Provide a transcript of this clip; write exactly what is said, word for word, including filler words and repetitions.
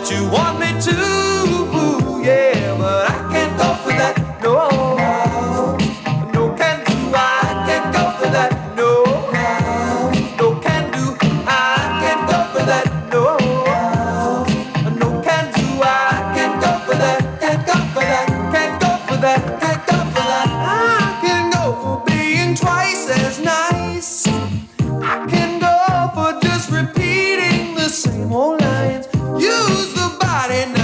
you want me to, yeah, but I can't go for that, no. No can do, I can't go for that, no. No can do, I can't go for that, no. No can do, I can't go for that, can't go for that, can't go for that, can't go for that. I can go for being twice as nice. I can go for just repeating the same old lines. Use the body now.